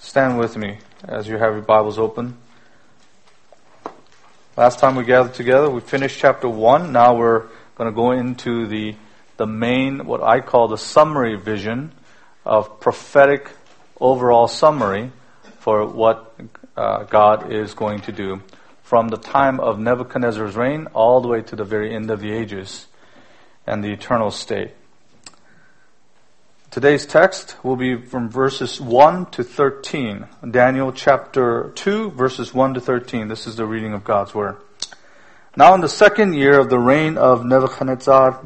Stand with me as you have your Bibles open. Last time we gathered together, we finished chapter 1. Now we're going to go into the main, what I call the summary vision of prophetic overall summary for what God is going to do from the time of Nebuchadnezzar's reign all the way to the very end of the ages and the eternal state. Today's text will be from verses 1 to 13. Daniel chapter 2, verses 1 to 13. This is the reading of God's Word. Now in the second year of the reign of Nebuchadnezzar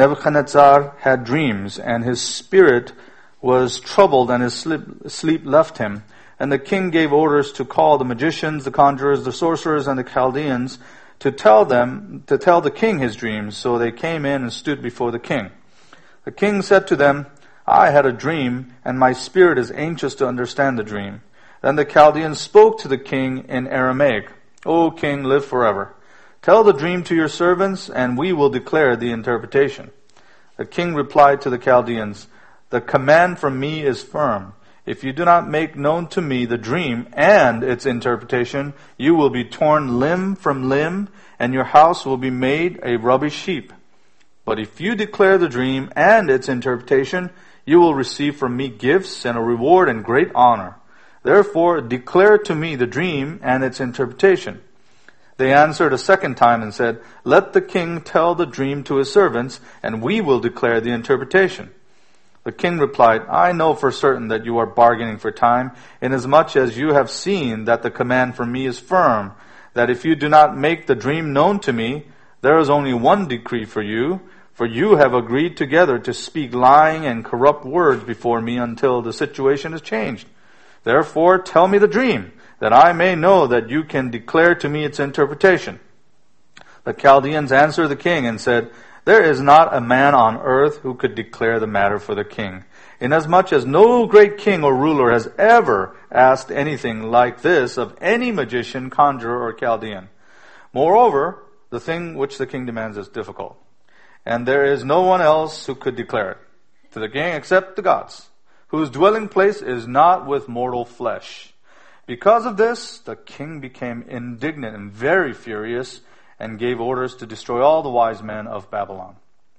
had dreams, and his spirit was troubled, and his sleep left him. And the king gave orders to call the magicians, the conjurers, the sorcerers, and the Chaldeans to tell the king his dreams. So they came in and stood before the king. The king said to them, I had a dream, and my spirit is anxious to understand the dream. Then the Chaldeans spoke to the king in Aramaic, O king, live forever. Tell the dream to your servants, and we will declare the interpretation. The king replied to the Chaldeans, The command from me is firm. If you do not make known to me the dream and its interpretation, you will be torn limb from limb, and your house will be made a rubbish heap. But if you declare the dream and its interpretation, you will receive from me gifts and a reward and great honor. Therefore, declare to me the dream and its interpretation. They answered a second time and said, Let the king tell the dream to his servants, and we will declare the interpretation. The king replied, I know for certain that you are bargaining for time, inasmuch as you have seen that the command from me is firm, that if you do not make the dream known to me, there is only one decree for you have agreed together to speak lying and corrupt words before me until the situation is changed. Therefore, tell me the dream, that I may know that you can declare to me its interpretation. The Chaldeans answered the king and said, There is not a man on earth who could declare the matter for the king, inasmuch as no great king or ruler has ever asked anything like this of any magician, conjurer, or Chaldean. Moreover, the thing which the king demands is difficult, and there is no one else who could declare it to the king except the gods, whose dwelling place is not with mortal flesh. Because of this, the king became indignant and very furious, and gave orders to destroy all the wise men of Babylon.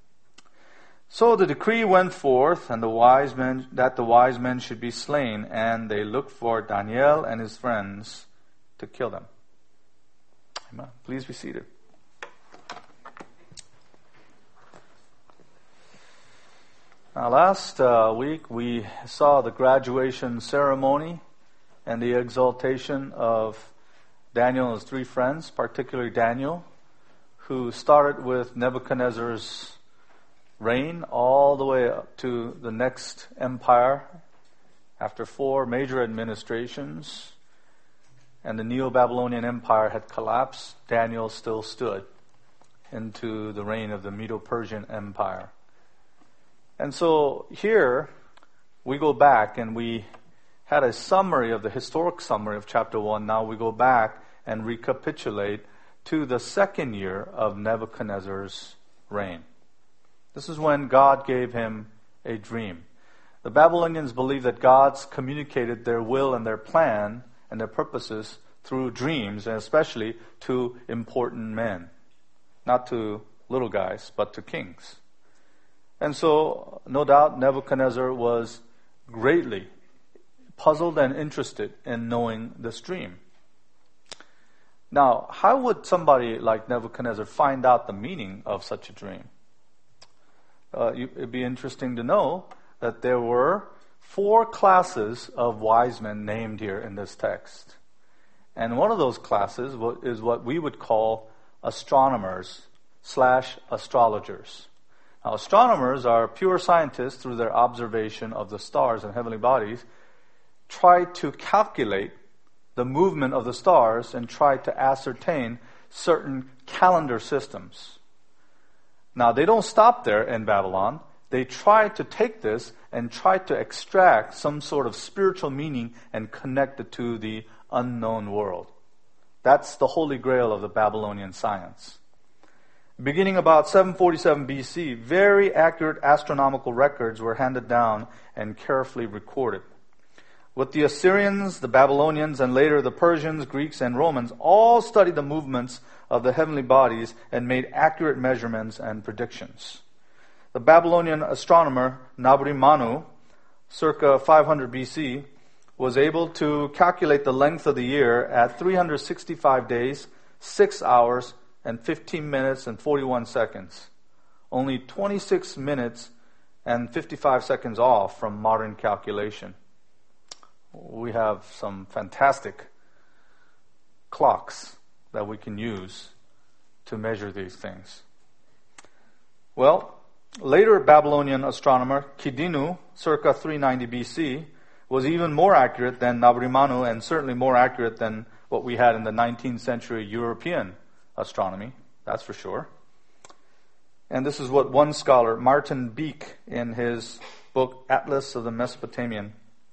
So the decree went forth, and the wise men should be slain, and they looked for Daniel and his friends to kill them. Amen. Please be seated. Now, last week we saw the graduation ceremony and the exaltation of Daniel and his three friends, particularly Daniel, who started with Nebuchadnezzar's reign all the way up to the next empire after 4 major administrations, and the Neo-Babylonian Empire had collapsed. Daniel still stood into the reign of the Medo-Persian Empire. And so here we go back, and we had a summary of the historic summary of chapter 1. Now we go back and recapitulate to the second year of Nebuchadnezzar's reign. This is when God gave him a dream. The Babylonians believed that God's communicated their will and their plan and their purposes through dreams, and especially to important men. Not to little guys, but to kings. And so, no doubt, Nebuchadnezzar was greatly puzzled and interested in knowing this dream. Now, how would somebody like Nebuchadnezzar find out the meaning of such a dream? It'd be interesting to know that there were 4 classes of wise men named here in this text. And one of those classes is what we would call astronomers/astrologers. Now, astronomers are pure scientists through their observation of the stars and heavenly bodies, try to calculate the movement of the stars and try to ascertain certain calendar systems. Now, they don't stop there in Babylon. They try to take this and try to extract some sort of spiritual meaning and connect it to the unknown world. That's the holy grail of the Babylonian science. Beginning about 747 BC, very accurate astronomical records were handed down and carefully recorded. With the Assyrians, the Babylonians, and later the Persians, Greeks, and Romans all studied the movements of the heavenly bodies and made accurate measurements and predictions. The Babylonian astronomer Nabri Manu, circa 500 BC, was able to calculate the length of the year at 365 days, 6 hours, and 15 minutes and 41 seconds. Only 26 minutes and 55 seconds off from modern calculation. We have some fantastic clocks that we can use to measure these things. Well, later Babylonian astronomer Kidinu, circa 390 BC, was even more accurate than Nabri Manu and certainly more accurate than what we had in the 19th century European astronomy, that's for sure. And this is what one scholar, Martin Beek, in his book Atlas of the Mesopotamian,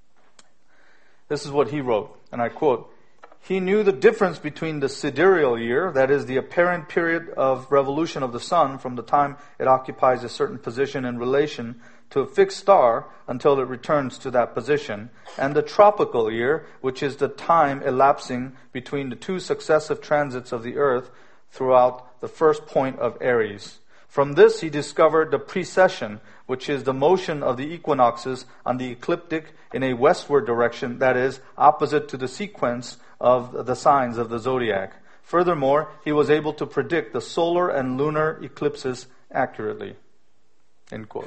this is what he wrote, and I quote, "He knew the difference between the sidereal year, that is the apparent period of revolution of the sun from the time it occupies a certain position in relation to a fixed star until it returns to that position, and the tropical year, which is the time elapsing between the two successive transits of the earth throughout the first point of Aries. From this he discovered the precession, which is the motion of the equinoxes on the ecliptic in a westward direction, that is, opposite to the sequence of the signs of the zodiac. Furthermore, he was able to predict the solar and lunar eclipses accurately." End quote.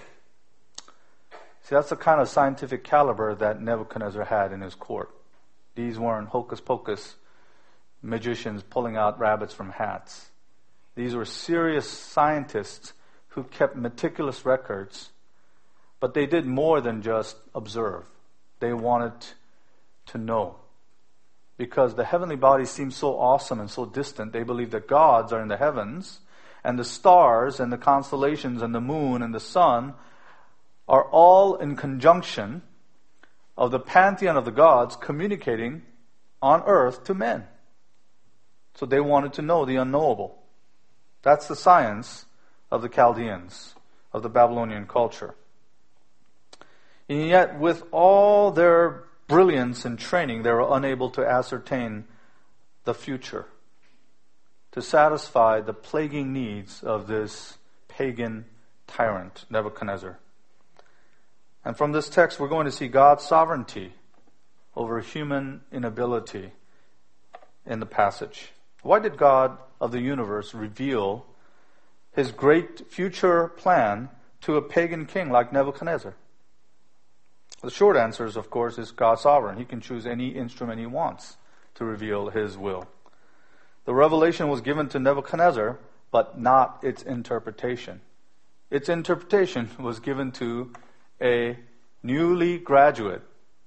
See, that's the kind of scientific caliber that Nebuchadnezzar had in his court. These weren't hocus-pocus magicians pulling out rabbits from hats. These were serious scientists who kept meticulous records, but they did more than just observe. They wanted to know. Because the heavenly bodies seem so awesome and so distant, they believe that gods are in the heavens, and the stars and the constellations and the moon and the sun are all in conjunction of the pantheon of the gods communicating on earth to men. So they wanted to know the unknowable. That's the science of the Chaldeans, of the Babylonian culture. And yet, with all their brilliance and training, they were unable to ascertain the future, to satisfy the plaguing needs of this pagan tyrant, Nebuchadnezzar. And from this text, we're going to see God's sovereignty over human inability in the passage. Why did God of the universe reveal his great future plan to a pagan king like Nebuchadnezzar? The short answer is, of course, is God sovereign. He can choose any instrument he wants to reveal his will. The revelation was given to Nebuchadnezzar, but not its interpretation. Its interpretation was given to a newly graduate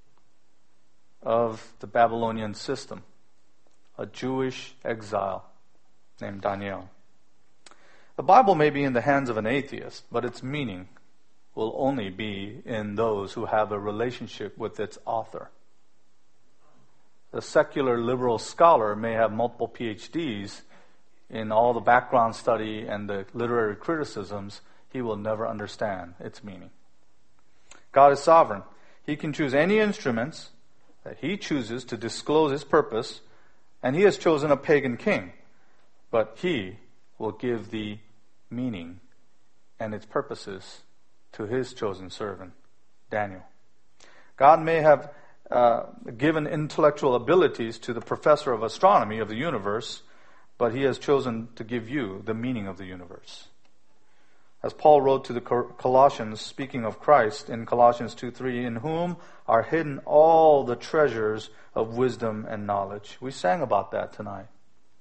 of the Babylonian system, a Jewish exile named Daniel. The Bible may be in the hands of an atheist, but its meaning will only be in those who have a relationship with its author. The secular liberal scholar may have multiple PhDs in all the background study and the literary criticisms. He will never understand its meaning. God is sovereign. He can choose any instruments that he chooses to disclose his purpose, and he has chosen a pagan king. But he will give the meaning and its purposes to his chosen servant, Daniel. God may have given intellectual abilities to the professor of astronomy of the universe, but he has chosen to give you the meaning of the universe. As Paul wrote to the Colossians, speaking of Christ in Colossians 2:3, "In whom are hidden all the treasures of wisdom and knowledge." We sang about that tonight.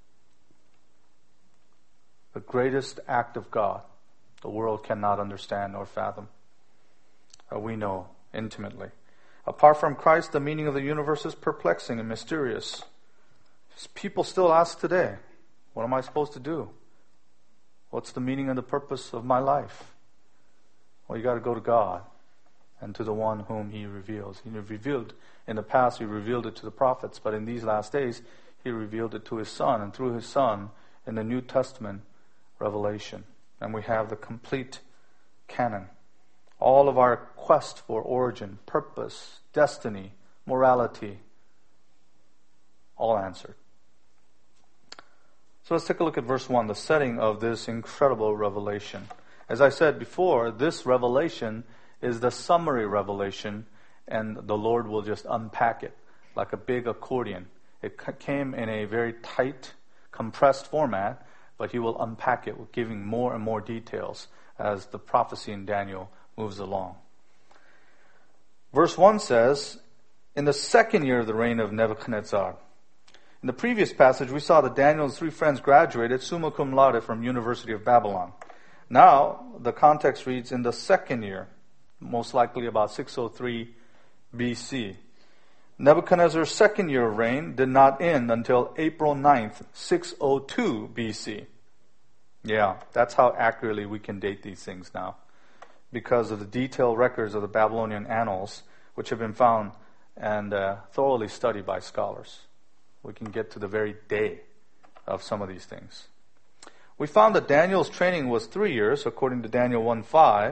The greatest act of God the world cannot understand or fathom. We know intimately. Apart from Christ, the meaning of the universe is perplexing and mysterious. People still ask today, what am I supposed to do? What's the meaning and the purpose of my life? Well, you got to go to God and to the one whom he reveals. He revealed in the past, he revealed it to the prophets, but in these last days, he revealed it to his Son, and through his Son, in the New Testament revelation. And we have the complete canon. All of our quest for origin, purpose, destiny, morality, all answered. So let's take a look at verse 1, the setting of this incredible revelation. As I said before, this revelation is the summary revelation, and the Lord will just unpack it like a big accordion. It came in a very tight, compressed format, but He will unpack it, giving more and more details as the prophecy in Daniel moves along. Verse 1 says, in the second year of the reign of Nebuchadnezzar. In the previous passage, we saw that Daniel's three friends graduated summa cum laude from University of Babylon. Now, the context reads, in the second year, most likely about 603 BC. Nebuchadnezzar's second year of reign did not end until April 9th, 602 BC. Yeah, that's how accurately we can date these things now, because of the detailed records of the Babylonian annals, which have been found and thoroughly studied by scholars. We can get to the very day of some of these things. We found that Daniel's training was 3 years, according to Daniel 1:5.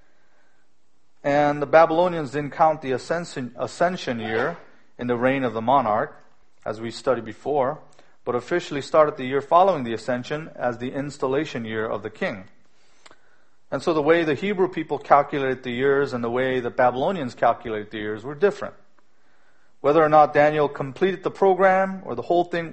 And the Babylonians didn't count the ascension year in the reign of the monarch, as we studied before, but officially started the year following the ascension as the installation year of the king. And so the way the Hebrew people calculated the years and the way the Babylonians calculated the years were different. Whether or not Daniel completed the program or the whole thing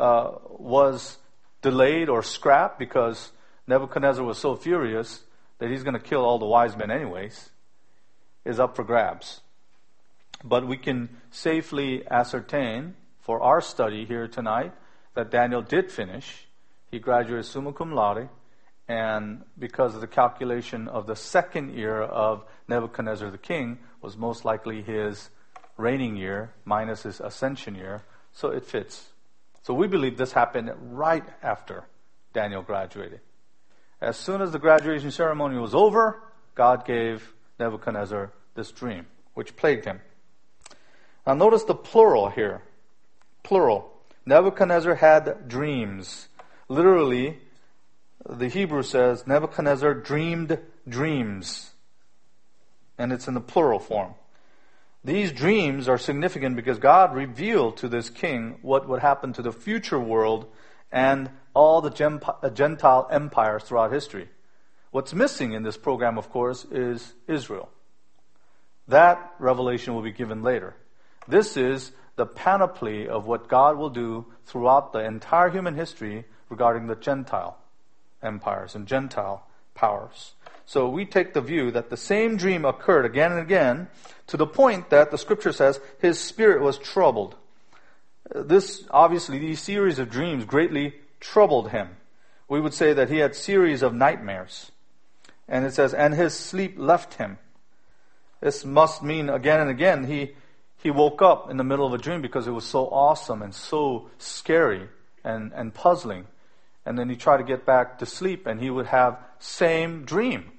was delayed or scrapped because Nebuchadnezzar was so furious that he's going to kill all the wise men anyways, is up for grabs. But we can safely ascertain for our study here tonight that Daniel did finish. He graduated summa cum laude, and because of the calculation of the second year of Nebuchadnezzar the king was most likely his reigning year minus his ascension year, so it fits. So we believe this happened right after Daniel graduated. As soon as the graduation ceremony was over, God gave Nebuchadnezzar this dream, which plagued him. Now notice the plural here. Plural. Nebuchadnezzar had dreams. Literally, the Hebrew says Nebuchadnezzar dreamed dreams. And it's in the plural form. These dreams are significant because God revealed to this king what would happen to the future world and all the Gentile empires throughout history. What's missing in this program, of course, is Israel. That revelation will be given later. This is the panoply of what God will do throughout the entire human history regarding the Gentile empires and Gentile powers. So we take the view that the same dream occurred again and again to the point that the scripture says his spirit was troubled. These series of dreams greatly troubled him. We would say that he had series of nightmares. And it says, and his sleep left him. This must mean again and again he woke up in the middle of a dream because it was so awesome and so scary and puzzling. And then he tried to get back to sleep and he would have same dream.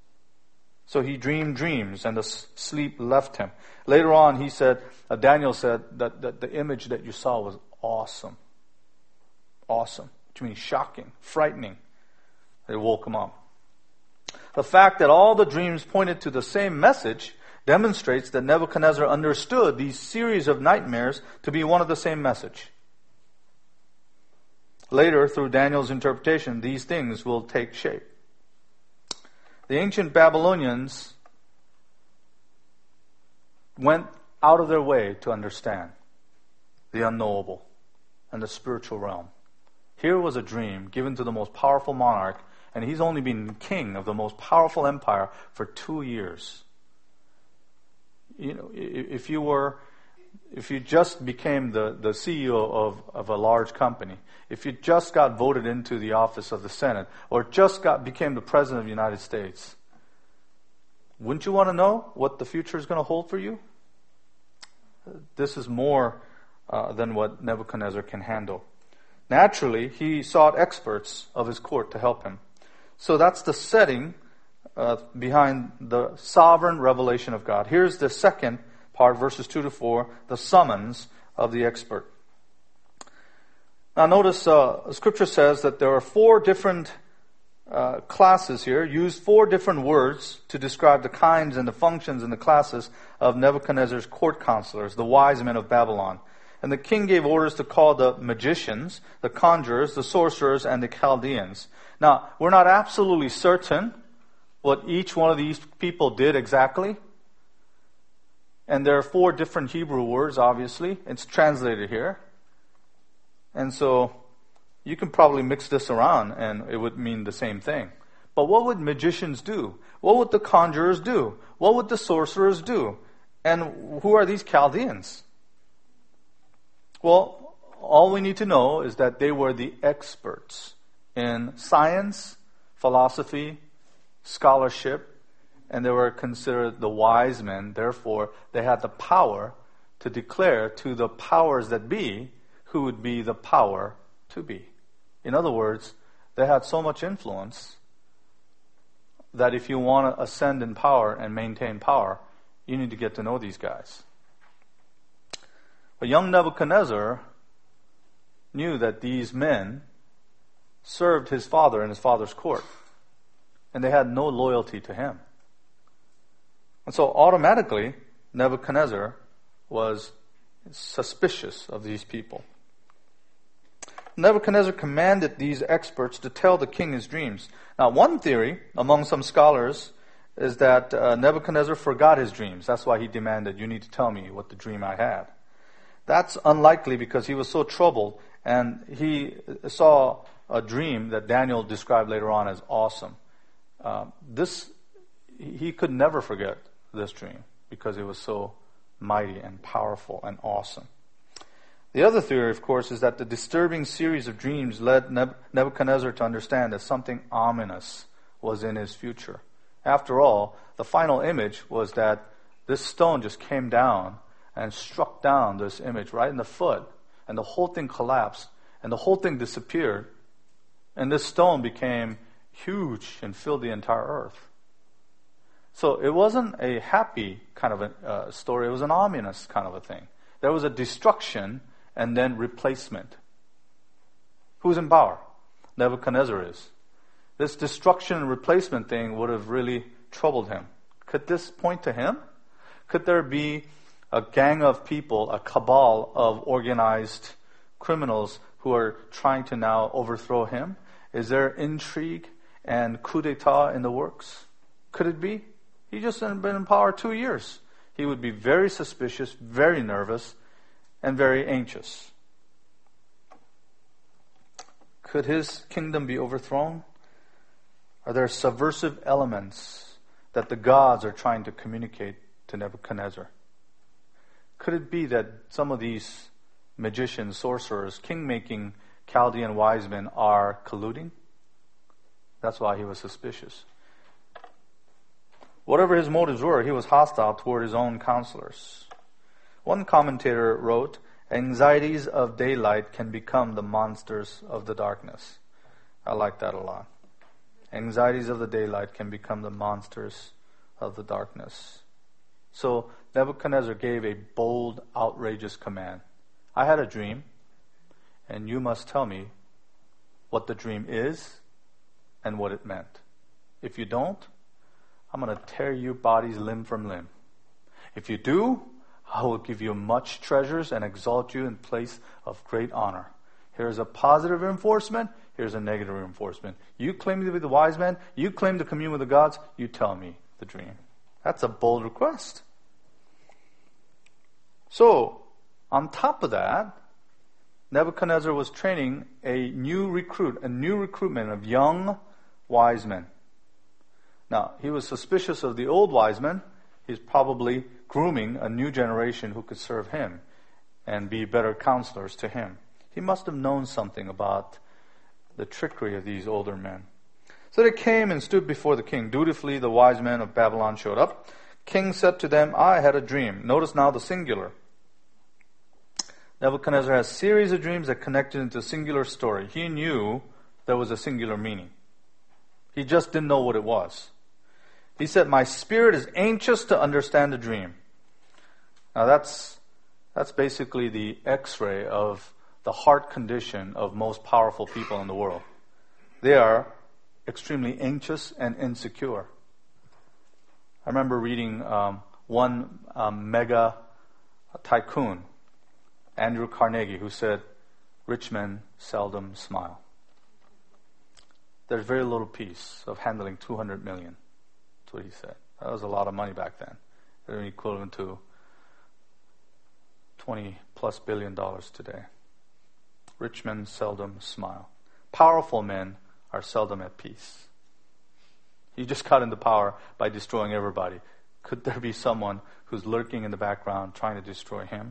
So he dreamed dreams and the sleep left him. Later on he said, Daniel said that the image that you saw was awesome. Awesome. Which means shocking, frightening. It woke him up. The fact that all the dreams pointed to the same message demonstrates that Nebuchadnezzar understood these series of nightmares to be one of the same message. Later, through Daniel's interpretation, these things will take shape. The ancient Babylonians went out of their way to understand the unknowable and the spiritual realm. Here was a dream given to the most powerful monarch, and he's only been king of the most powerful empire for 2 years. You know, if you just became the CEO of a large company, if you just got voted into the office of the Senate, or just became the President of the United States, wouldn't you want to know what the future is going to hold for you? This is more than what Nebuchadnezzar can handle. Naturally, he sought experts of his court to help him. So that's the setting behind the sovereign revelation of God. Here's the second part, verses 2 to 4, the summons of the expert. Now notice, Scripture says that there are 4 different classes here use 4 different words to describe the kinds and the functions and the classes of Nebuchadnezzar's court counselors, the wise men of Babylon. And the king gave orders to call the magicians, the conjurers, the sorcerers, and the Chaldeans. Now, we're not absolutely certain what each one of these people did exactly. And there are 4 different Hebrew words, obviously. It's translated here. And so you can probably mix this around and it would mean the same thing. But what would magicians do? What would the conjurers do? What would the sorcerers do? And who are these Chaldeans? Well, all we need to know is that they were the experts in science, philosophy, scholarship, and they were considered the wise men. Therefore, they had the power to declare to the powers that be who would be the power to be. In other words, they had so much influence that if you want to ascend in power and maintain power, you need to get to know these guys. But young Nebuchadnezzar knew that these men served his father in his father's court, and they had no loyalty to him. And so automatically, Nebuchadnezzar was suspicious of these people. Nebuchadnezzar commanded these experts to tell the king his dreams. Now, one theory among some scholars is that Nebuchadnezzar forgot his dreams. That's why he demanded, you need to tell me what the dream I had. That's unlikely because he was so troubled and he saw a dream that Daniel described later on as awesome. He could never forget this dream because it was so mighty and powerful and awesome. The other theory, of course, is that the disturbing series of dreams led Nebuchadnezzar to understand that something ominous was in his future. After all, the final image was that this stone just came down and struck down this image right in the foot, and the whole thing collapsed, and the whole thing disappeared, and this stone became huge and filled the entire earth. So it wasn't a happy kind of a story, it was an ominous kind of a thing. There was a destruction and then replacement. Who's in power? Nebuchadnezzar is. This destruction and replacement thing would have really troubled him. Could this point to him? Could there be a gang of people, a cabal of organized criminals who are trying to now overthrow him? Is there intrigue and coup d'etat in the works? Could it be? He just had been in power 2 years. He would be very suspicious, very nervous, and very anxious. Could his kingdom be overthrown? Are there subversive elements that the gods are trying to communicate to Nebuchadnezzar? Could it be that some of these magicians, sorcerers, king-making Chaldean wise men are colluding? That's why he was suspicious. Whatever his motives were, he was hostile toward his own counselors. One commentator wrote, "Anxieties of daylight can become the monsters of the darkness." I like that a lot. Anxieties of the daylight can become the monsters of the darkness. So Nebuchadnezzar gave a bold, outrageous command. I had a dream, and you must tell me what the dream is and what it meant. If you don't, I'm going to tear your bodies limb from limb. If you do, I will give you much treasures and exalt you in place of great honor. Here's a positive reinforcement. Here's a negative reinforcement. You claim to be the wise man. You claim to commune with the gods. You tell me the dream. That's a bold request. So, on top of that, Nebuchadnezzar was training a new recruitment of young wise men. Now, he was suspicious of the old wise men. He's probably grooming a new generation who could serve him and be better counselors to him. He must have known something about the trickery of these older men. So they came and stood before the king. Dutifully, the wise men of Babylon showed up. King said to them, "I had a dream." Notice now the singular. Nebuchadnezzar has a series of dreams that connected into a singular story. He knew there was a singular meaning. He just didn't know what it was. He said, "My spirit is anxious to understand the dream." Now that's basically the X-ray of the heart condition of most powerful people in the world. They are extremely anxious and insecure. I remember reading one mega tycoon, Andrew Carnegie, who said, "Rich men seldom smile." There's very little peace of handling 200 million. That's what he said. That was a lot of money back then. They're equivalent to $20+ billion today. Rich men seldom smile. Powerful men are seldom at peace. He just got into power by destroying everybody. Could there be someone who's lurking in the background trying to destroy him?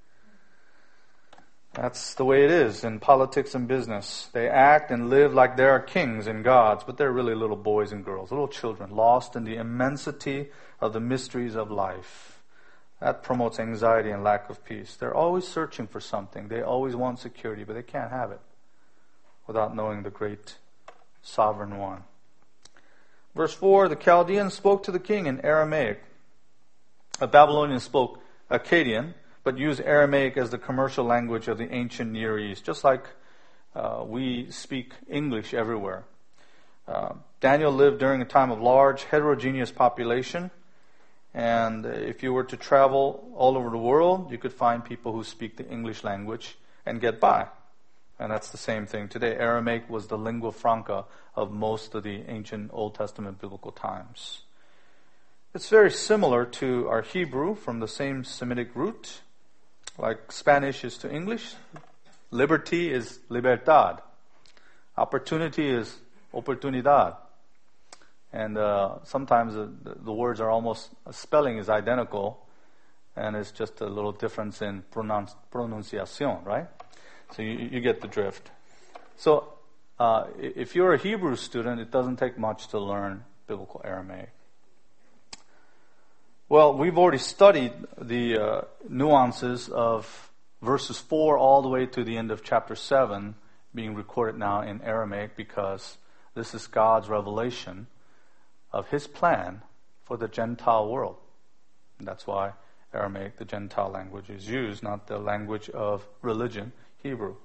That's the way it is in politics and business. They act and live like they are kings and gods, but they're really little boys and girls, little children, lost in the immensity of the mysteries of life. That promotes anxiety and lack of peace. They're always searching for something. They always want security, but they can't have it without knowing the great sovereign one. Verse 4, the Chaldeans spoke to the king in Aramaic. The Babylonians spoke Akkadian, but used Aramaic as the commercial language of the ancient Near East, just like we speak English everywhere. Daniel lived during a time of large heterogeneous population, and if you were to travel all over the world, you could find people who speak the English language and get by. And that's the same thing today. Aramaic was the lingua franca of most of the ancient Old Testament biblical times. It's very similar to our Hebrew from the same Semitic root. Like Spanish is to English, liberty is libertad. Opportunity is oportunidad. And sometimes the words are almost, spelling is identical, and it's just a little difference in pronunciation, right? So you get the drift. So if you're a Hebrew student, it doesn't take much to learn biblical Aramaic. Well, we've already studied the nuances of verses 4 all the way to the end of chapter 7 being recorded now in Aramaic, because this is God's revelation of His plan for the Gentile world. And that's why Aramaic, the Gentile language, is used, not the language of religion, Hebrew.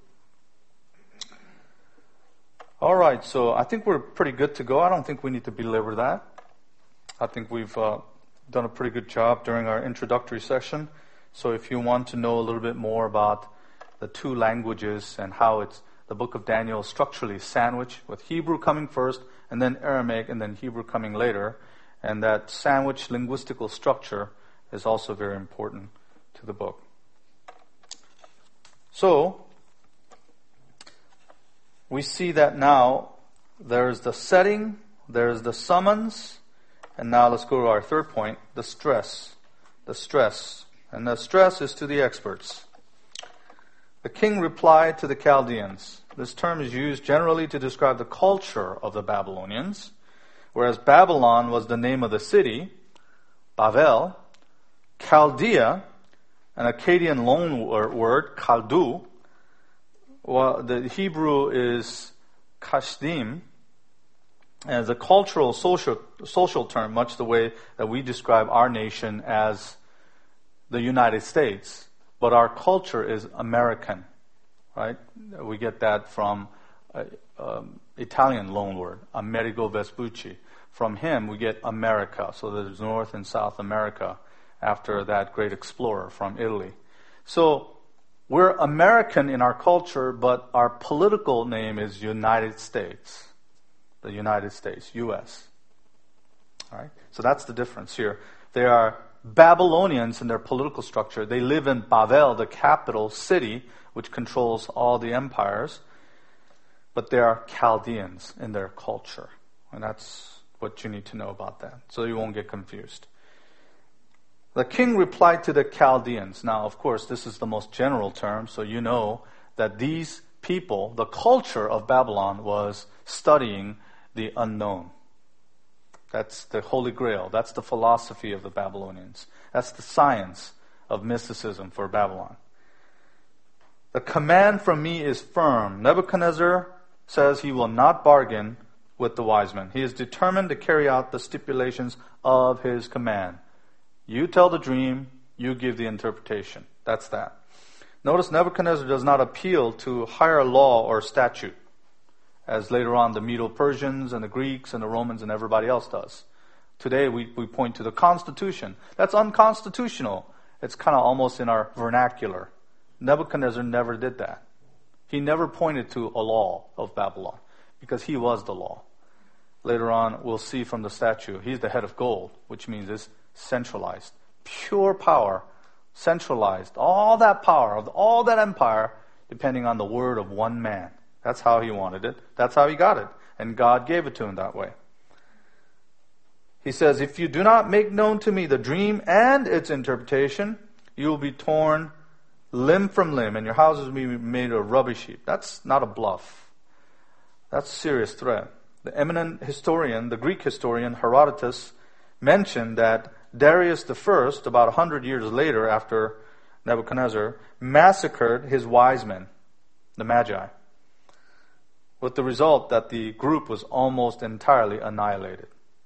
All right, so I think we're pretty good to go. I don't think we need to belabor that. I think we've done a pretty good job during our introductory session. So if you want to know a little bit more about the two languages and how it's the book of Daniel structurally sandwiched, with Hebrew coming first and then Aramaic and then Hebrew coming later, and that sandwich linguistical structure is also very important to the book. So we see that now there's the setting, there's the summons, and now let's go to our third point, the stress. The stress. And the stress is to the experts. The king replied to the Chaldeans. This term is used generally to describe the culture of the Babylonians. Whereas Babylon was the name of the city, Bavel, Chaldea, an Akkadian loan word, Kaldu. Well, the Hebrew is Kashdim, as a cultural social term, much the way that we describe our nation as the United States. But our culture is American, right? We get that from Italian loanword, Amerigo Vespucci. From him, we get America. So there's North and South America after that great explorer from Italy. So we're American in our culture, but our political name is United States. The United States, U.S. All right? So that's the difference here. They are Babylonians in their political structure. They live in Bavel, the capital city, which controls all the empires. But they are Chaldeans in their culture. And that's what you need to know about that, so you won't get confused. The king replied to the Chaldeans. Now, of course, this is the most general term, so you know that these people, the culture of Babylon, was studying the unknown. That's the Holy Grail. That's the philosophy of the Babylonians. That's the science of mysticism for Babylon. The command from me is firm. Nebuchadnezzar says he will not bargain with the wise men. He is determined to carry out the stipulations of his command. You tell the dream, you give the interpretation. That's that. Notice Nebuchadnezzar does not appeal to higher law or statute. as later on the Medo-Persians and the Greeks and the Romans and everybody else does. Today we point to the Constitution. That's unconstitutional. It's kind of almost in our vernacular. Nebuchadnezzar never did that. He never pointed to a law of Babylon because he was the law. Later on, we'll see from the statue, he's the head of gold, which means it's centralized. Pure power, centralized. All that power, of all that empire, depending on the word of one man. That's how he wanted it. That's how he got it. And God gave it to him that way. He says, if you do not make known to me the dream and its interpretation, you will be torn limb from limb, and your houses will be made of rubbish heap. That's not a bluff. That's a serious threat. The eminent historian, the Greek historian Herodotus, mentioned that Darius I, about 100 years later after Nebuchadnezzar, massacred his wise men, the Magi, with the result that the group was almost entirely annihilated.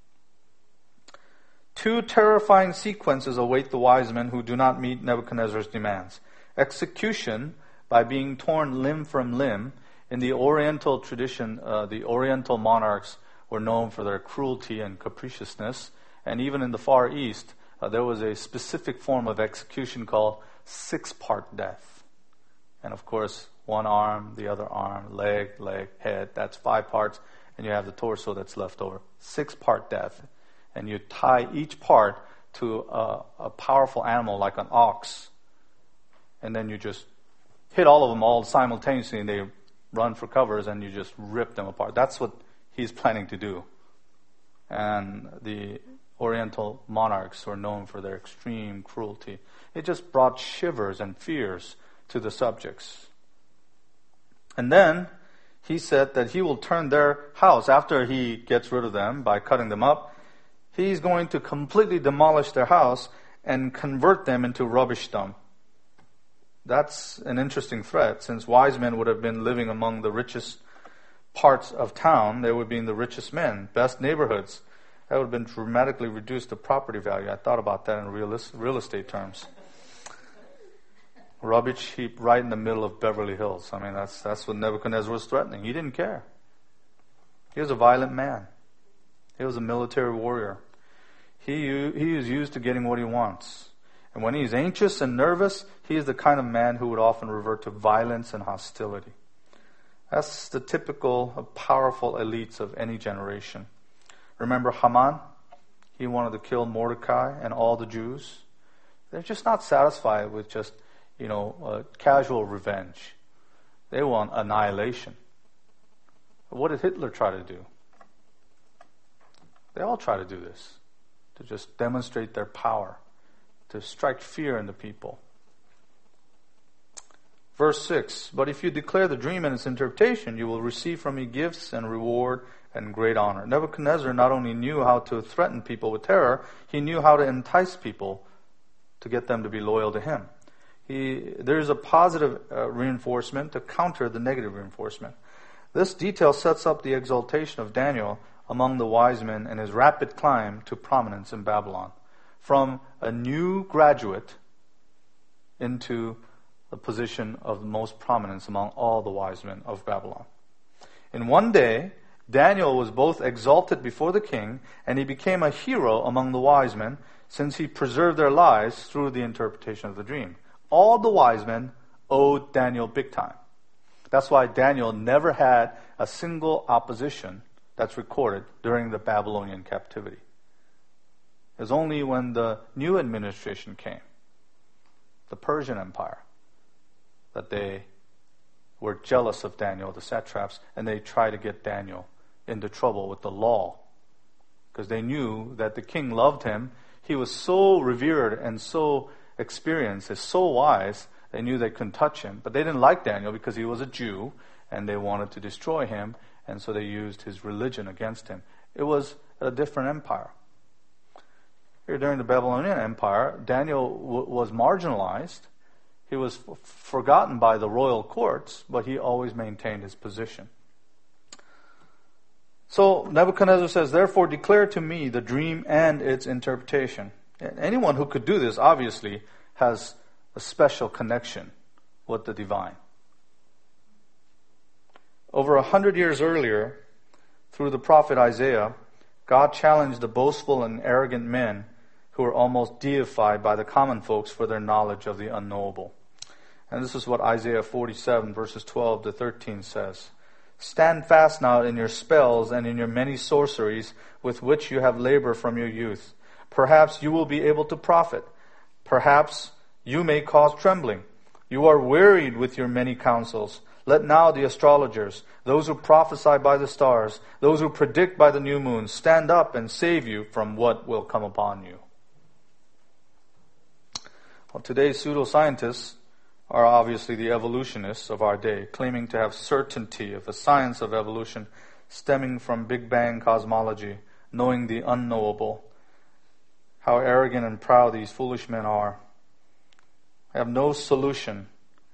Two terrifying sequences await the wise men who do not meet Nebuchadnezzar's demands. Execution by being torn limb from limb. In the Oriental tradition, the Oriental monarchs were known for their cruelty and capriciousness. And even in the Far East, there was a specific form of execution called six-part death. And of course, one arm, the other arm, leg, head, that's 5 parts. And you have the torso that's left over. 6-part death. And you tie each part to a powerful animal like an ox. And then you just hit all of them all simultaneously and they run for covers and you just rip them apart. That's what he's planning to do. And the Oriental monarchs were known for their extreme cruelty. It just brought shivers and fears to the subjects. And then he said that he will turn their house, after he gets rid of them by cutting them up, he's going to completely demolish their house and convert them into rubbish dump. That's an interesting threat, since wise men would have been living among the richest parts of town. They would be in the richest men, best neighborhoods. That would have been dramatically reduced to property value. I thought about that in real estate terms. Rubbish heap right in the middle of Beverly Hills. I mean, that's what Nebuchadnezzar was threatening. He didn't care. He was a violent man. He was a military warrior. He is used to getting what he wants. And when he's anxious and nervous, he is the kind of man who would often revert to violence and hostility. That's the typical powerful elites of any generation. Remember Haman? He wanted to kill Mordecai and all the Jews. They're just not satisfied with just, casual revenge. They want annihilation. What did Hitler try to do? They all try to do this, to just demonstrate their power, to strike fear in the people. Verse 6, but if you declare the dream and its interpretation, you will receive from me gifts and reward and great honor. Nebuchadnezzar not only knew how to threaten people with terror, he knew how to entice people to get them to be loyal to him. There is a positive reinforcement to counter the negative reinforcement. This detail sets up the exaltation of Daniel among the wise men and his rapid climb to prominence in Babylon. From a new graduate into the position of most prominence among all the wise men of Babylon. In one day, Daniel was both exalted before the king and he became a hero among the wise men, since he preserved their lives through the interpretation of the dream. All the wise men owed Daniel big time. That's why Daniel never had a single opposition that's recorded during the Babylonian captivity. It was only when the new administration came, the Persian Empire, that they were jealous of Daniel, the satraps, and they tried to get Daniel into trouble with the law. Because they knew that the king loved him. He was so revered and so experienced, and so wise, they knew they couldn't touch him. But they didn't like Daniel because he was a Jew, and they wanted to destroy him, and so they used his religion against him. It was a different empire. Here during the Babylonian Empire, Daniel was marginalized. He was forgotten by the royal courts, but he always maintained his position. So Nebuchadnezzar says, therefore declare to me the dream and its interpretation. And anyone who could do this obviously has a special connection with the divine. Over 100 years earlier, through the prophet Isaiah, God challenged the boastful and arrogant men who were almost deified by the common folks for their knowledge of the unknowable. And this is what Isaiah 47 verses 12 to 13 says. Stand fast now in your spells and in your many sorceries with which you have labored from your youth. Perhaps you will be able to profit. Perhaps you may cause trembling. You are wearied with your many counsels. Let now the astrologers, those who prophesy by the stars, those who predict by the new moon, stand up and save you from what will come upon you. Well, today's pseudoscientists are obviously the evolutionists of our day, claiming to have certainty of the science of evolution stemming from Big Bang cosmology, knowing the unknowable. How arrogant and proud these foolish men are. They have no solution,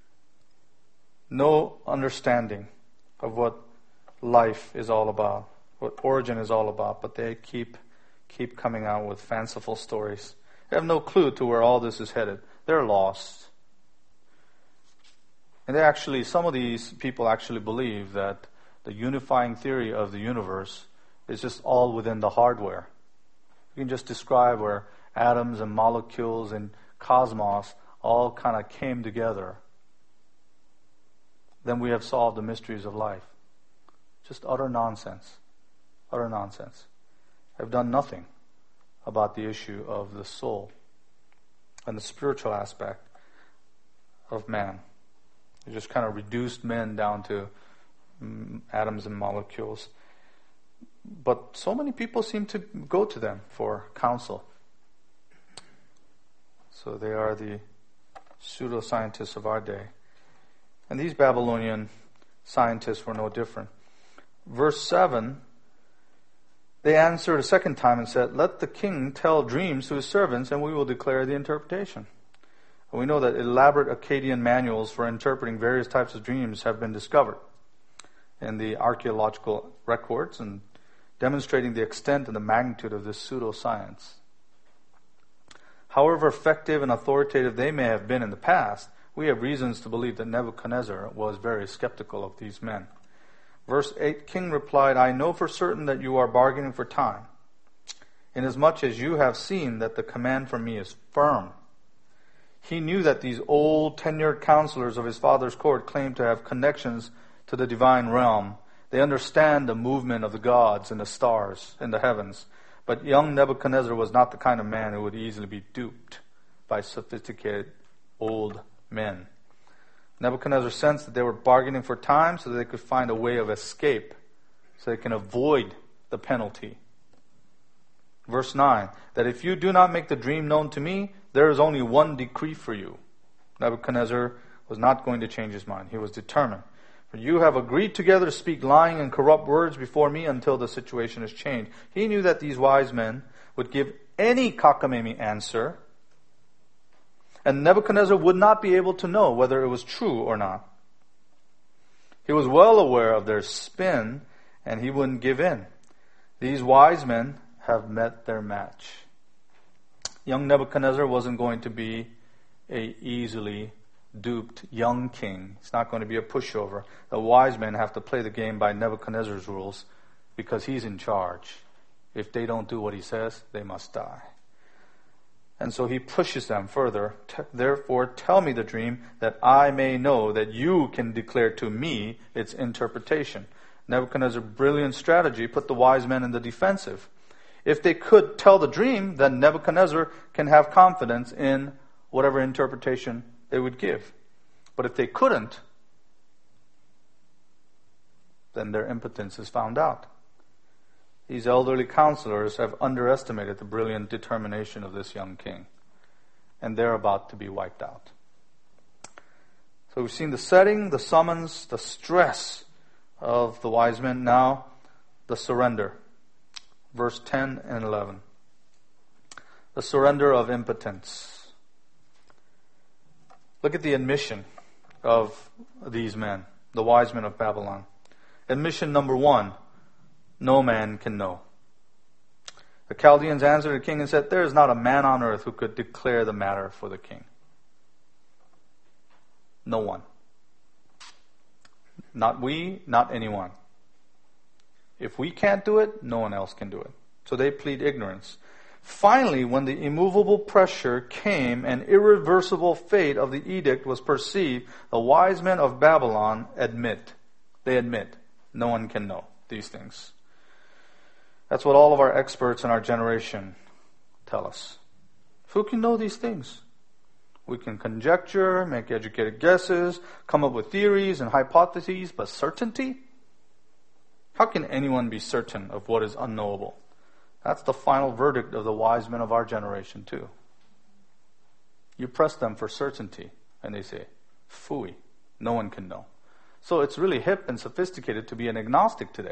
no understanding of what life is all about, what origin is all about, but they keep coming out with fanciful stories. They have no clue to where all this is headed. They're lost. And some of these people actually believe that the unifying theory of the universe is just all within the hardware. You can just describe where atoms and molecules and cosmos all kind of came together. Then we have solved the mysteries of life. Just utter nonsense. Utter nonsense. Have done nothing about the issue of the soul and the spiritual aspect of man. They just kind of reduced men down to atoms and molecules. But so many people seem to go to them for counsel. So they are the pseudoscientists of our day. And these Babylonian scientists were no different. Verse 7, they answered a second time and said, let the king tell dreams to his servants and we will declare the interpretation. And we know that elaborate Akkadian manuals for interpreting various types of dreams have been discovered in the archaeological records and demonstrating the extent and the magnitude of this pseudoscience. However effective and authoritative they may have been in the past, we have reasons to believe that Nebuchadnezzar was very skeptical of these men. Verse 8, King replied, I know for certain that you are bargaining for time, inasmuch as you have seen that the command from me is firm. He knew that these old tenured counselors of his father's court claimed to have connections to the divine realm. They understand the movement of the gods and the stars in the heavens. But young Nebuchadnezzar was not the kind of man who would easily be duped by sophisticated old men. Nebuchadnezzar sensed that they were bargaining for time so that they could find a way of escape, so they can avoid the penalty. Verse 9, that if you do not make the dream known to me, there is only one decree for you. Nebuchadnezzar was not going to change his mind. He was determined. For you have agreed together to speak lying and corrupt words before me until the situation is changed. He knew that these wise men would give any cockamamie answer, and Nebuchadnezzar would not be able to know whether it was true or not. He was well aware of their spin, and he wouldn't give in. These wise men have met their match. Young Nebuchadnezzar wasn't going to be a easily duped young king. It's not going to be a pushover. The wise men have to play the game by Nebuchadnezzar's rules because he's in charge. If they don't do what he says, they must die. And so he pushes them further. Therefore, tell me the dream that I may know that you can declare to me its interpretation. Nebuchadnezzar's brilliant strategy put the wise men in the defensive. If they could tell the dream, then Nebuchadnezzar can have confidence in whatever interpretation they would give. But if they couldn't, then their impotence is found out. These elderly counselors have underestimated the brilliant determination of this young king, and they're about to be wiped out. So we've seen the setting, the summons, the stress of the wise men. Now, the surrender. Verse 10 and 11. The surrender of impotence. Look at the admission of these men, the wise men of Babylon. Admission number 1, no man can know. The Chaldeans answered the king and said, there is not a man on earth who could declare the matter for the king. No one. Not we, not anyone. If we can't do it, no one else can do it. So they plead ignorance. Finally, when the immovable pressure came and irreversible fate of the edict was perceived, the wise men of Babylon admit, no one can know these things. That's what all of our experts in our generation tell us. Who can know these things? We can conjecture, make educated guesses, come up with theories and hypotheses, but certainty? How can anyone be certain of what is unknowable? That's the final verdict of the wise men of our generation too. You press them for certainty, and they say, phooey, no one can know. So it's really hip and sophisticated to be an agnostic today.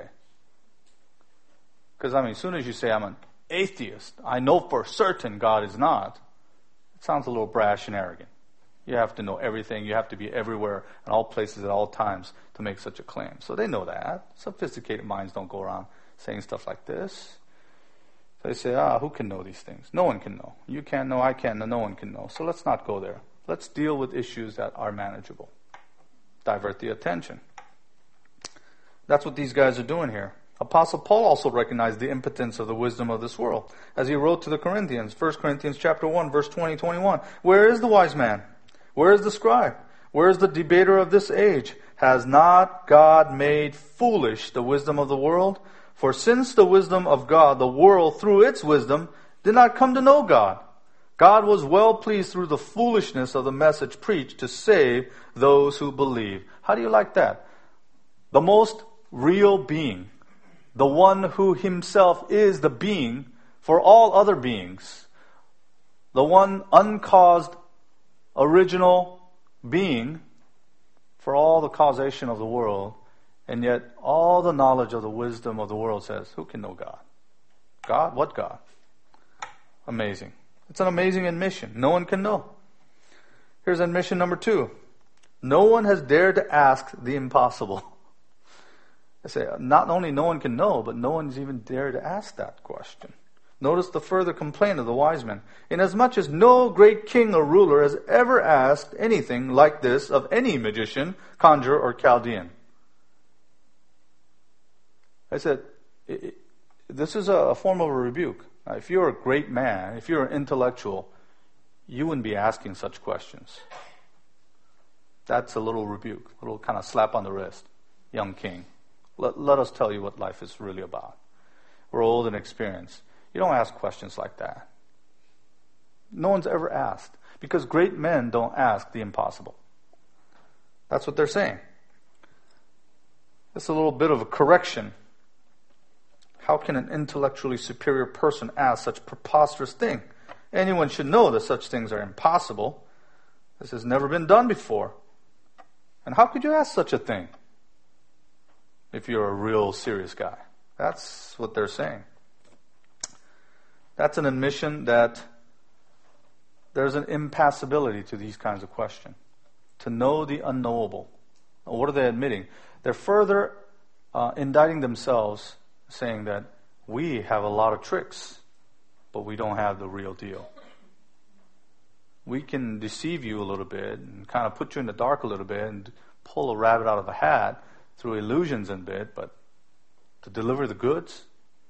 Because as soon as you say, I'm an atheist, I know for certain God is not, it sounds a little brash and arrogant. You have to know everything. You have to be everywhere in all places at all times to make such a claim. So they know that. Sophisticated minds don't go around saying stuff like this. They say, who can know these things? No one can know. You can't know, I can't know, no one can know. So let's not go there. Let's deal with issues that are manageable. Divert the attention. That's what these guys are doing here. Apostle Paul also recognized the impotence of the wisdom of this world. As he wrote to the Corinthians, 1 Corinthians chapter 1, verse 20-21, where is the wise man? Where is the scribe? Where is the debater of this age? Has not God made foolish the wisdom of the world? For since the wisdom of God, the world through its wisdom did not come to know God. God was well pleased through the foolishness of the message preached to save those who believe. How do you like that? The most real being, the one who himself is the being for all other beings, the one uncaused original being for all the causation of the world, and yet all the knowledge of the wisdom of the world says, who can know God? God? What God? Amazing. It's an amazing admission. No one can know. Here's admission number 2. No one has dared to ask the impossible. I say, not only no one can know, but no one's even dared to ask that question. Notice the further complaint of the wise men. Inasmuch as no great king or ruler has ever asked anything like this of any magician, conjurer, or Chaldean. I said, this is a form of a rebuke. If you're a great man, if you're an intellectual, you wouldn't be asking such questions. That's a little rebuke, a little kind of slap on the wrist. Young king, let us tell you what life is really about. We're old and experienced. You don't ask questions like that. No one's ever asked, because great men don't ask the impossible. That's what they're saying. It's a little bit of a correction. How can an intellectually superior person ask such preposterous thing? Anyone should know that such things are impossible. This has never been done before. And how could you ask such a thing if you're a real serious guy? That's what they're saying. That's an admission that there's an impassibility to these kinds of questions. To know the unknowable. What are they admitting? They're further indicting themselves, saying that we have a lot of tricks, but we don't have the real deal. We can deceive you a little bit and kind of put you in the dark a little bit and pull a rabbit out of a hat through illusions and bit, but to deliver the goods,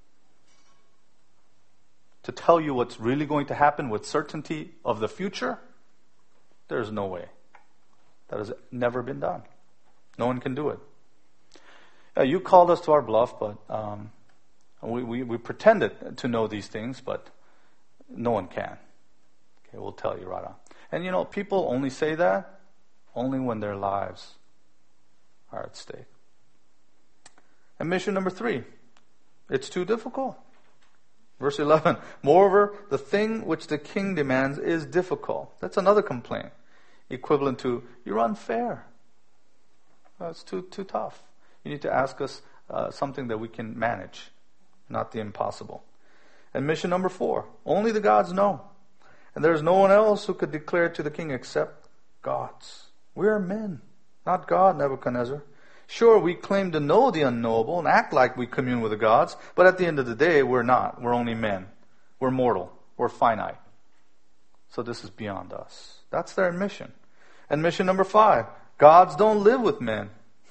to tell you what's really going to happen with certainty of the future, there's no way. That has never been done. No one can do it. You called us to our bluff, but we pretended to know these things, but no one can. Okay, we'll tell you right on. And people only say that only when their lives are at stake. And mission number 3, it's too difficult. Verse 11, moreover, the thing which the king demands is difficult. That's another complaint, equivalent to, you're unfair. It's too tough. You need to ask us something that we can manage, not the impossible. And mission number 4, only the gods know. And there is no one else who could declare to the king except gods. We are men, not God, Nebuchadnezzar. Sure, we claim to know the unknowable and act like we commune with the gods, but at the end of the day, we're not. We're only men. We're mortal. We're finite. So this is beyond us. That's their admission. And mission number 5, gods don't live with men.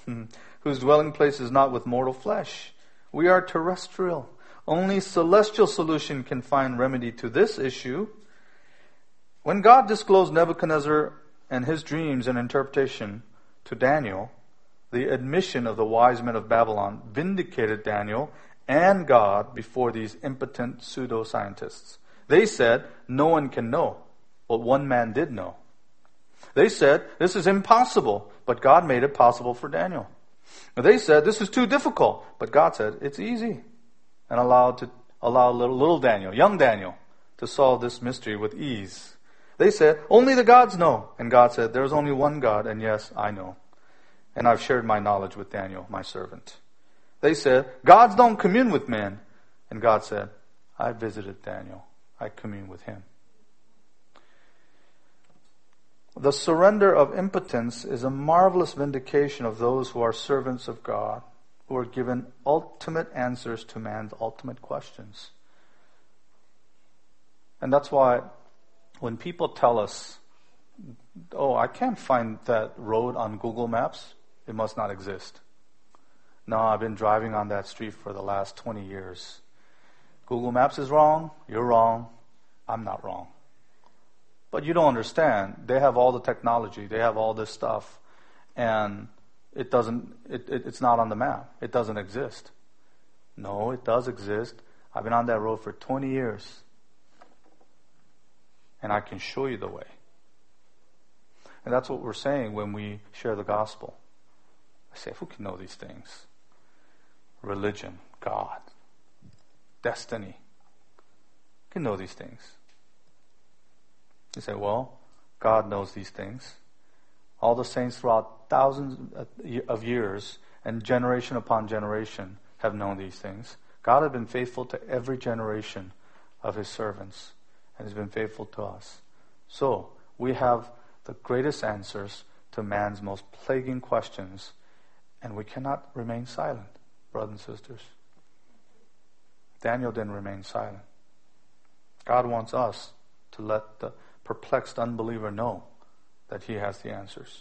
whose dwelling place is not with mortal flesh. We are terrestrial. Only celestial solution can find remedy to this issue. When God disclosed Nebuchadnezzar and his dreams and interpretation to Daniel, the admission of the wise men of Babylon vindicated Daniel and God before these impotent pseudoscientists. They said, no one can know, but one man did know. They said, this is impossible, but God made it possible for Daniel. They said, this is too difficult, but God said, it's easy. And allow little Daniel, young Daniel, to solve this mystery with ease. They said, only the gods know. And God said, there is only one God, and yes, I know. And I've shared my knowledge with Daniel, my servant. They said, gods don't commune with men. And God said, I visited Daniel. I commune with him. The surrender of impotence is a marvelous vindication of those who are servants of God, who are given ultimate answers to man's ultimate questions. And that's why when people tell us, oh, I can't find that road on Google Maps, it must not exist. No, I've been driving on that street for the last 20 years. Google Maps is wrong, you're wrong, I'm not wrong. But you don't understand. They have all the technology, they have all this stuff, and it's not on the map. It doesn't exist. No, it does exist. I've been on that road for 20 years. And I can show you the way. And that's what we're saying when we share the gospel. I say, who can know these things? Religion, God, destiny. Who can know these things? You say, well, God knows these things. All the saints throughout thousands of years and generation upon generation have known these things. God has been faithful to every generation of his servants and has been faithful to us. So, we have the greatest answers to man's most plaguing questions, and we cannot remain silent, brothers and sisters. Daniel didn't remain silent. God wants us to let the perplexed unbeliever know that he has the answers.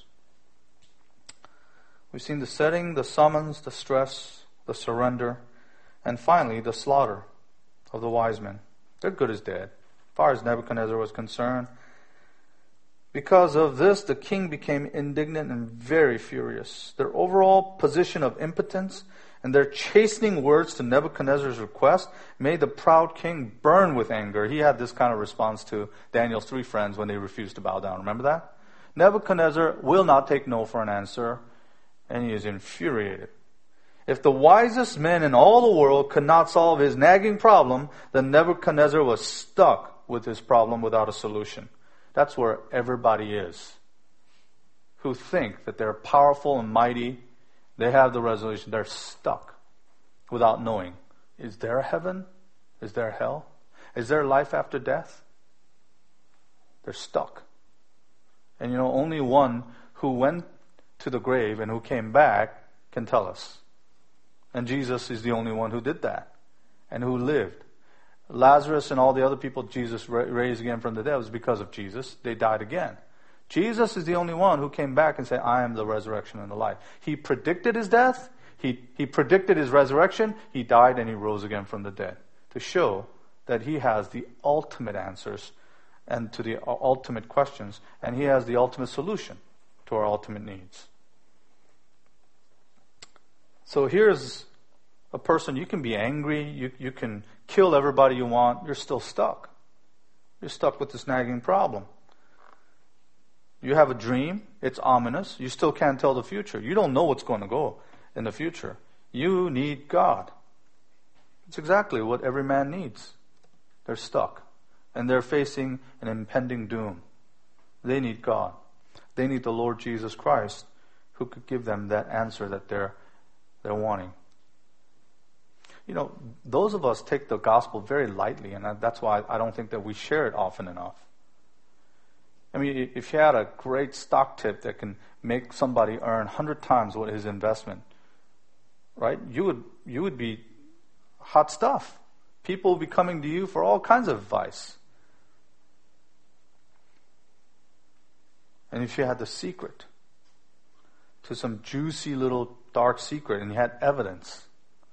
We've seen the setting, the summons, the stress, the surrender, and finally the slaughter of the wise men. They're good as dead, as far as Nebuchadnezzar was concerned. Because of this, the king became indignant and very furious. Their overall position of impotence and their chastening words to Nebuchadnezzar's request made the proud king burn with anger. He had this kind of response to Daniel's 3 friends when they refused to bow down. Remember that? Nebuchadnezzar will not take no for an answer, and he is infuriated. If the wisest men in all the world could not solve his nagging problem, then Nebuchadnezzar was stuck with his problem without a solution. That's where everybody is, who think that they're powerful and mighty. They have the resolution. They're stuck without knowing. Is there a heaven? Is there a hell? Is there life after death? They're stuck. And only one who went to the grave and who came back can tell us. And Jesus is the only one who did that and who lived. Lazarus and all the other people Jesus raised again from the dead was because of Jesus. They died again. Jesus is the only one who came back and said, I am the resurrection and the life. He predicted his death. He predicted his resurrection. He died and he rose again from the dead to show that he has the ultimate answers and to the ultimate questions, and he has the ultimate solution to our ultimate needs. So here's a person, you can be angry, you can kill everybody you want, you're still stuck. You're stuck with this nagging problem. You have a dream, it's ominous, you still can't tell the future. You don't know what's going to go in the future. You need God. It's exactly what every man needs. They're stuck. And they're facing an impending doom. They need God. They need the Lord Jesus Christ, who could give them that answer that they're wanting. Those of us take the gospel very lightly, and that's why I don't think that we share it often enough. I mean, if you had a great stock tip that can make somebody earn 100 times what his investment, right? You would be hot stuff. People will be coming to you for all kinds of advice. And if you had the secret to some juicy little dark secret and he had evidence,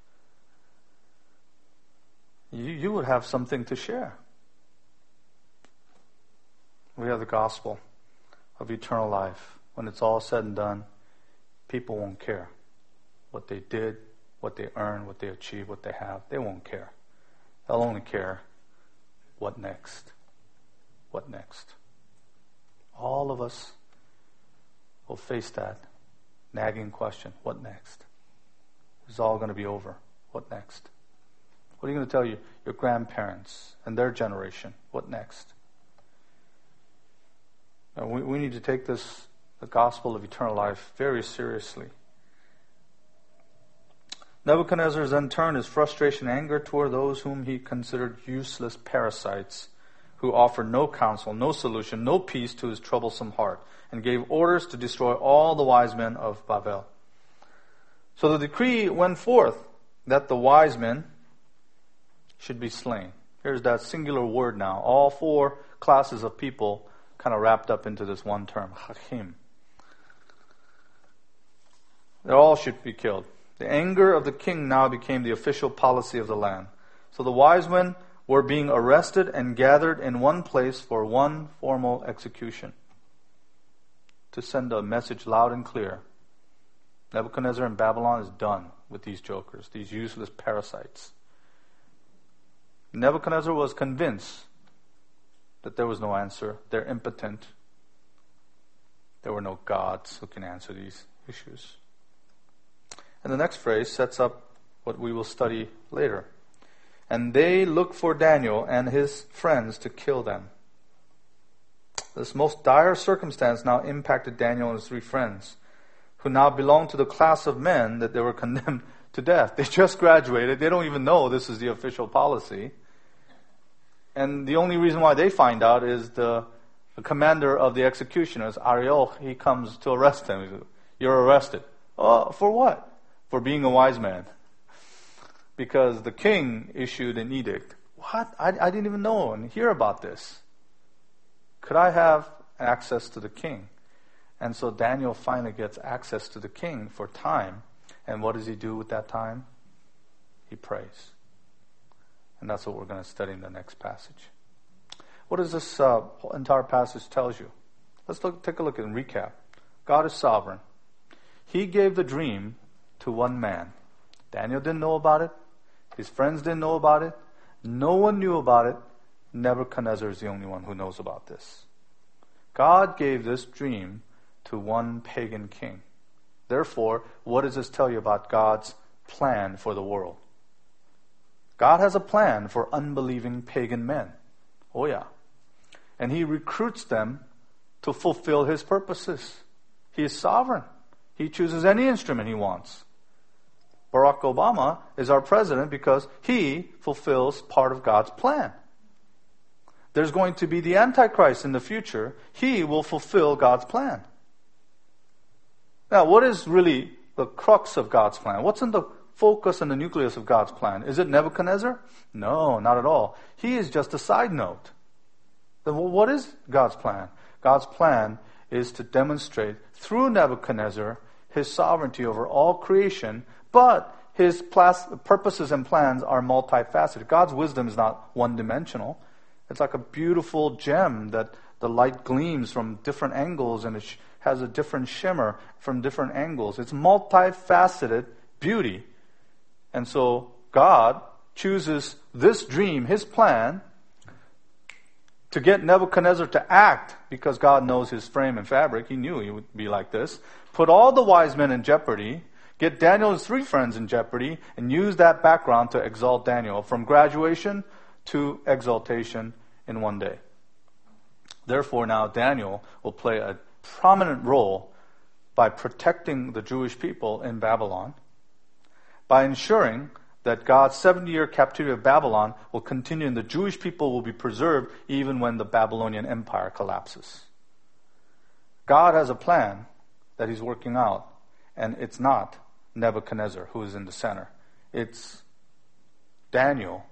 you would have something to share. We have the gospel of eternal life. When it's all said and done, people won't care what they did, what they earned, what they achieved, what they have. They won't care. They'll only care, what next? What next? All of us will face that nagging question, what next? It's all going to be over. What next? What are you going to tell your grandparents and their generation? What next? Now, we need to take the gospel of eternal life very seriously. Nebuchadnezzar then turned his frustration and anger toward those whom he considered useless parasites, who offered no counsel, no solution, no peace to his troublesome heart, and gave orders to destroy all the wise men of Babel. So the decree went forth that the wise men should be slain. Here's that singular word now. All four classes of people kind of wrapped up into this one term, hakim. They all should be killed. The anger of the king now became the official policy of the land. So the wise men were being arrested and gathered in one place for one formal execution, to send a message loud and clear. Nebuchadnezzar in Babylon is done with these jokers, these useless parasites. Nebuchadnezzar was convinced that there was no answer. They're impotent. There were no gods who can answer these issues. And the next phrase sets up what we will study later. And they looked for Daniel and his friends to kill them. This most dire circumstance now impacted Daniel and his three friends, who now belonged to the class of men that they were condemned to death. They just graduated. They don't even know this is the official policy. And the only reason why they find out is the commander of the executioners, Arioch, he comes to arrest them. He says, "You're arrested." Oh, for what? For being a wise man. Because the king issued an edict. What? I didn't even know and hear about this. Could I have access to the king? And so Daniel finally gets access to the king for time. And what does he do with that time? He prays. And that's what we're going to study in the next passage. What does this entire passage tells you? Let's take a look and recap. God is sovereign. He gave the dream to one man. Daniel didn't know about it. His friends didn't know about it. No one knew about it. Nebuchadnezzar is the only one who knows about this. God gave this dream to one pagan king. Therefore, what does this tell you about God's plan for the world? God has a plan for unbelieving pagan men. Oh yeah. And He recruits them to fulfill His purposes. He is sovereign. He chooses any instrument He wants. Barack Obama is our president because he fulfills part of God's plan. There's going to be the Antichrist in the future. He will fulfill God's plan. Now, what is really the crux of God's plan? What's in the focus and the nucleus of God's plan? Is it Nebuchadnezzar? No, not at all. He is just a side note. Then what is God's plan? God's plan is to demonstrate through Nebuchadnezzar His sovereignty over all creation, but His purposes and plans are multifaceted. God's wisdom is not one-dimensional. It's like a beautiful gem that the light gleams from different angles and it has a different shimmer from different angles. It's multifaceted beauty. And so God chooses this dream, His plan, to get Nebuchadnezzar to act, because God knows his frame and fabric. He knew he would be like this. Put all the wise men in jeopardy, get Daniel and his three friends in jeopardy, and use that background to exalt Daniel from graduation to exaltation in one day. Therefore, now Daniel will play a prominent role by protecting the Jewish people in Babylon, by ensuring that God's 70-year captivity of Babylon will continue and the Jewish people will be preserved even when the Babylonian Empire collapses. God has a plan that He's working out, and it's not Nebuchadnezzar who is in the center. It's Daniel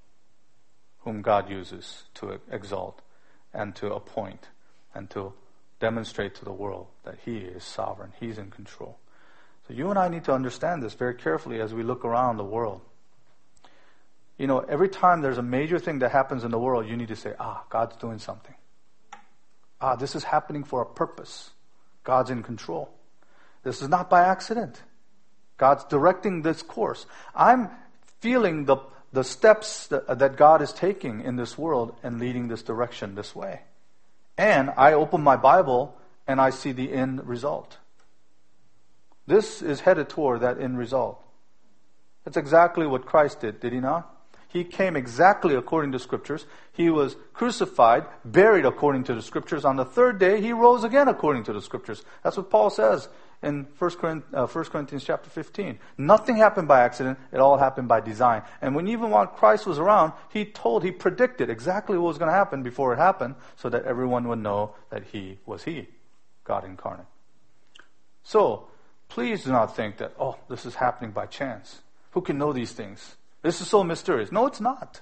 whom God uses to exalt and to appoint and to demonstrate to the world that He is sovereign. He's in control. So you and I need to understand this very carefully as we look around the world. You know, every time there's a major thing that happens in the world, you need to say, God's doing something. This is happening for a purpose. God's in control. This is not by accident. God's directing this course. I'm feeling the steps that God is taking in this world and leading this direction this way. And I open my Bible and I see the end result. This is headed toward that end result. That's exactly what Christ did He not? He came exactly according to Scriptures. He was crucified, buried according to the Scriptures. On the third day, He rose again according to the Scriptures. That's what Paul says in 1 Corinthians chapter 15. Nothing happened by accident. It all happened by design. And when even while Christ was around, He predicted exactly what was going to happen before it happened so that everyone would know that He was He, God incarnate. So, please do not think that, this is happening by chance. Who can know these things? This is so mysterious. No, it's not.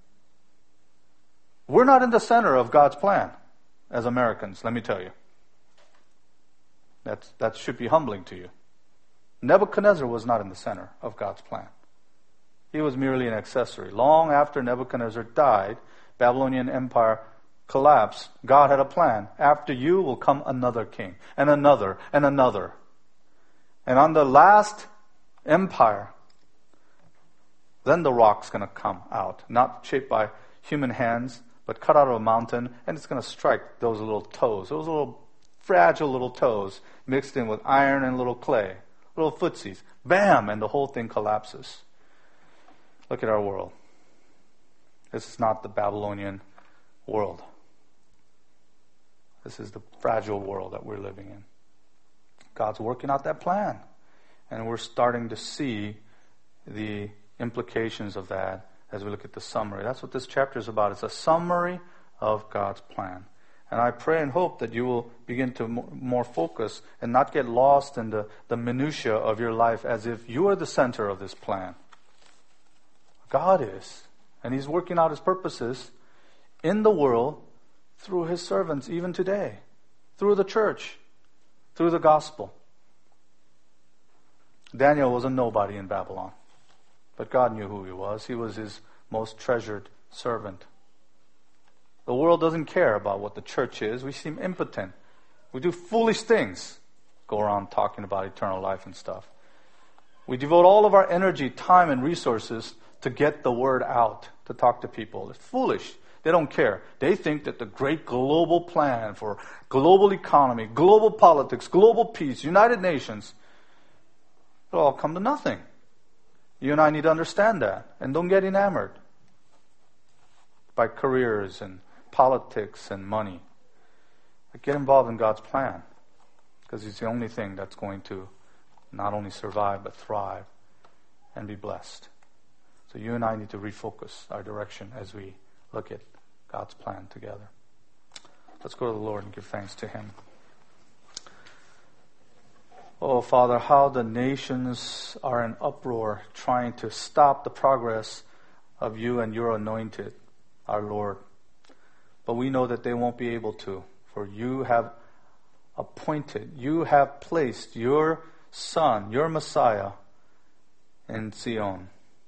We're not in the center of God's plan as Americans, let me tell you. That should be humbling to you. Nebuchadnezzar was not in the center of God's plan. He was merely an accessory. Long after Nebuchadnezzar died, Babylonian Empire collapsed. God had a plan. After you will come another king, and another, and another. And on the last empire, then the rock's going to come out, not shaped by human hands, but cut out of a mountain, and it's going to strike those little toes, those little fragile little toes mixed in with iron and little clay, little footsies. Bam! And the whole thing collapses. Look at our world. This is not the Babylonian world. This is the fragile world that we're living in. God's working out that plan. And we're starting to see the implications of that as we look at the summary. That's what this chapter is about. It's a summary of God's plan. And I pray and hope that you will begin to more focus and not get lost in the minutiae of your life as if you are the center of this plan. God is. And He's working out His purposes in the world through His servants even today. Through the church. Through the gospel. Daniel was a nobody in Babylon. But God knew who he was. He was His most treasured servant. The world doesn't care about what the church is. We seem impotent. We do foolish things. Go around talking about eternal life and stuff. We devote all of our energy, time, and resources to get the word out, to talk to people. It's foolish. They don't care. They think that the great global plan for global economy, global politics, global peace, United Nations, it'll all come to nothing. You and I need to understand that. And don't get enamored by careers and politics and money. But get involved in God's plan. Because He's the only thing that's going to not only survive but thrive and be blessed. So you and I need to refocus our direction as we look at God's plan together. Let's go to the Lord and give thanks to Him. Oh, Father, how the nations are in uproar trying to stop the progress of You and Your anointed, our Lord. But we know that they won't be able to, for You have appointed, You have placed Your Son, Your Messiah, in Zion.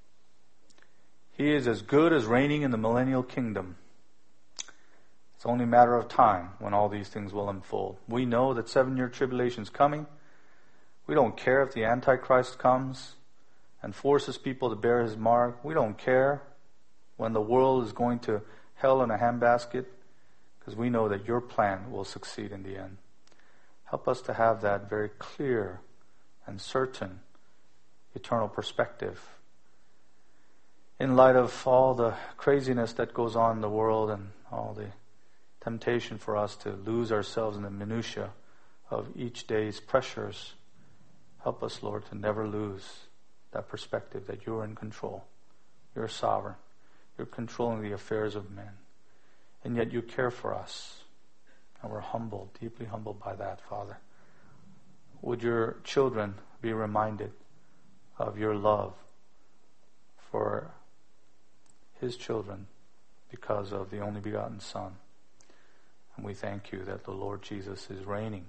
He is as good as reigning in the millennial kingdom. It's only a matter of time when all these things will unfold. We know that 7-year tribulation is coming. We don't care if the Antichrist comes and forces people to bear his mark. We don't care when the world is going to hell in a handbasket, because we know that Your plan will succeed in the end. Help us to have that very clear and certain eternal perspective in light of all the craziness that goes on in the world and all the temptation for us to lose ourselves in the minutiae of each day's pressures. Help us, Lord, to never lose that perspective that You're in control. You're sovereign. You're controlling the affairs of men. And yet You care for us. And we're humbled, deeply humbled by that, Father. Would Your children be reminded of Your love for His children because of the only begotten Son. And we thank you that the Lord Jesus is reigning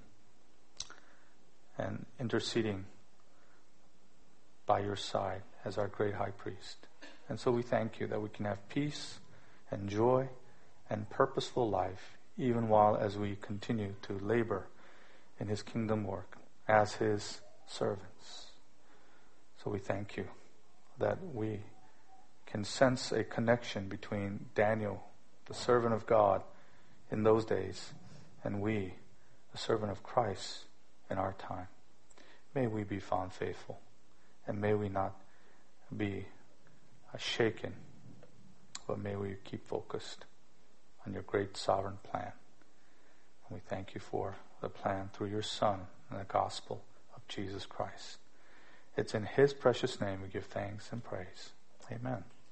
and interceding by your side as our great high priest. And so we thank you that we can have peace and joy and purposeful life, even while as we continue to labor in his kingdom work as his servants. So we thank you that we can sense a connection between Daniel, the servant of God in those days, and we, the servant of Christ in our time. May we be found faithful, and may we not be shaken, but may we keep focused on your great sovereign plan. And we thank you for the plan through your Son and the gospel of Jesus Christ. It's in his precious name we give thanks and praise. Amen.